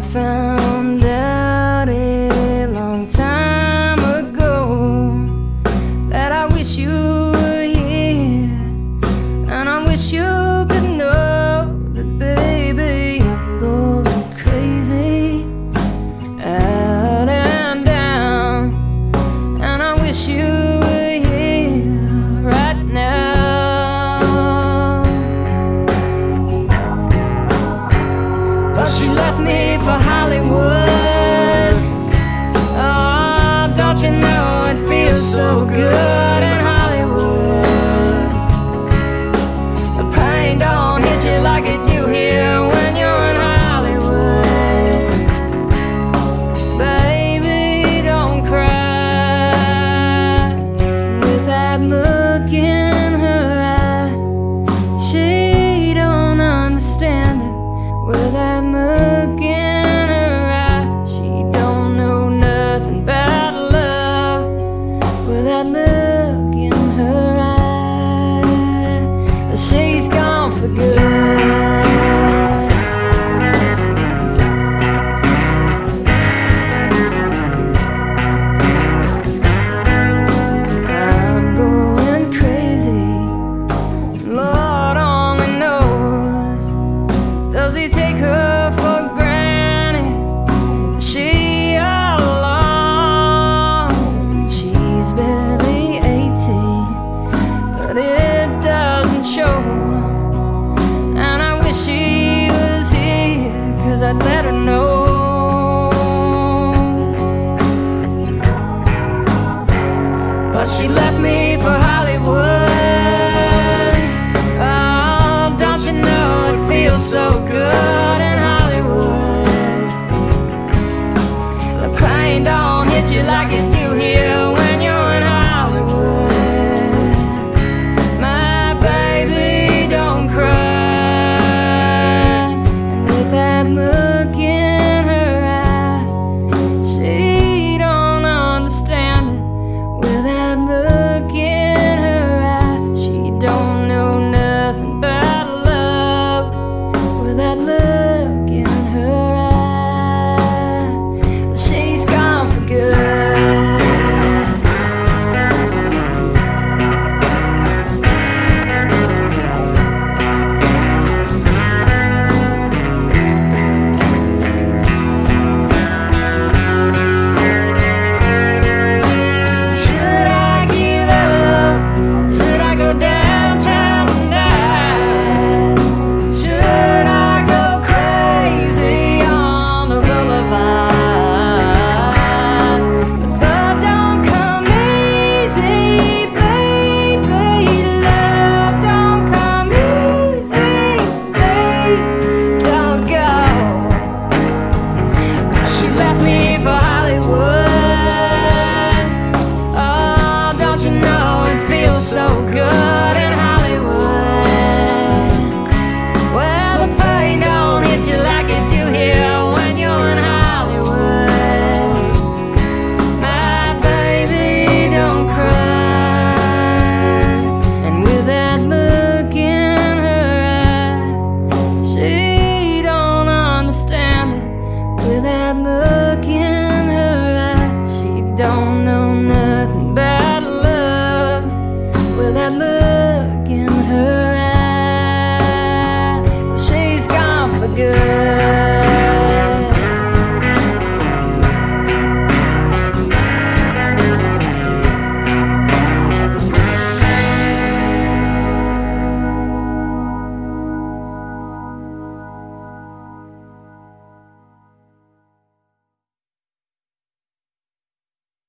I found out a long time ago that I wish you were here, and I wish you could know that, baby, I'm going crazy, out and down, and I wish you were here right now. But she left me for Hollywood. Oh, don't you know it feels so good in Hollywood? The pain don't hit you like it do here when you're in Hollywood. Baby, don't cry. With that look in her eye, she don't understand it. With that look in her eye, she don't know nothing about love. With that look in her eye, she's gone for good. I'm going crazy, Lord only knows. Does he take her for granted? Is she all alone? She's barely 18, but it doesn't show. And I wish she was here, 'cause I'd let her know. But she left me for Hollywood. Oh, don't you know it feels so good in Hollywood? The pain don't hit you like it do here when you're in Hollywood. My baby, don't cry. And with that look in her eye, she don't understand it. With that look in her eye, she don't know nothing about love. With that look in her eye, she's gone for good. Should I give up? Should I go downtown tonight? Should I go crazy on the boulevard? But don't come easy, baby. Love don't come easy, babe. Don't go. She left me for Hollywood. Oh, don't you know it feels so good in Hollywood? Well, the pain don't hit you like it do here when you're in Hollywood. My baby, don't cry. And with that look in her eye, she don't understand it. With that look